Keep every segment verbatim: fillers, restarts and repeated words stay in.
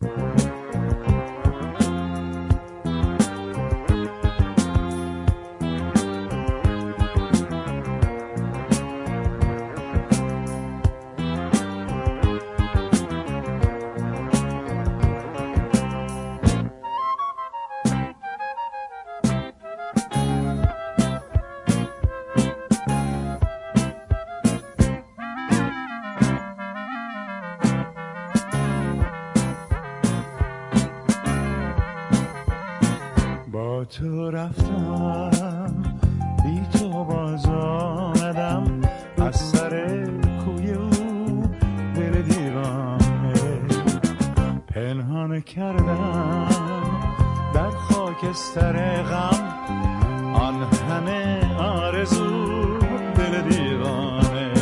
با تو رفتم بی تو باز آمدم از سر کوی او دل دیوانه پنهان کردم در خاکستر غم آن همه آرزو دل دیوانه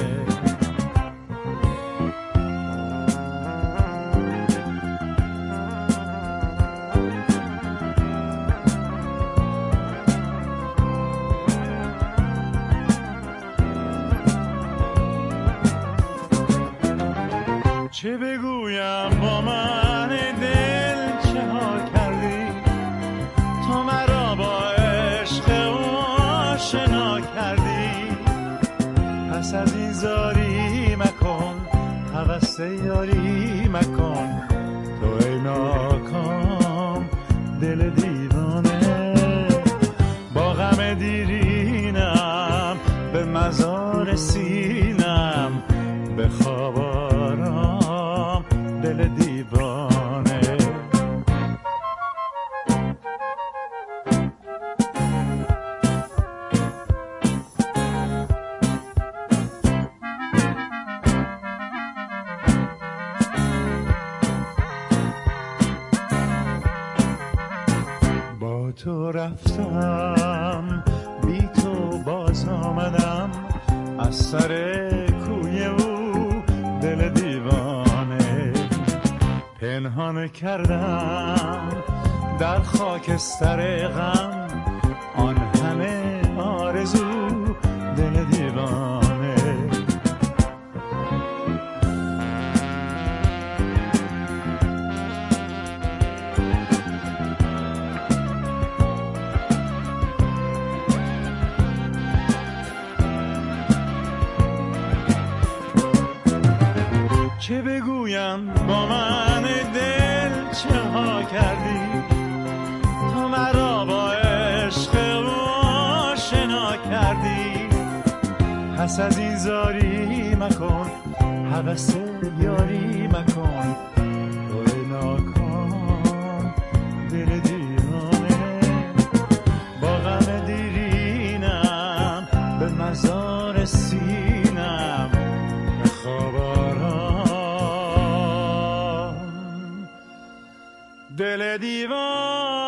چه بگویم با من دل چه ها کردی تو مرا با عشق آشنا کردی پس از این زاری مکن هوس یاری مکن تو ای ناکام دل دیوانه با غم دیرینم به مزار سینم به خواب آرام دل دیوانه با تو رفتم بی تو باز آمدم از سر کوی او دل دیوانه پنهان کردم در خاکستر غم آن همه آرزو دل دیوانه چه بگویم با من دل چه ها کردی تو مرا با عشق آشنا کردی پس از این زاری مکن هوس یاری مکن تو ناکام دل دیوانه با غم دیرینم به مزار سینم به خواب آرام دل دیوانه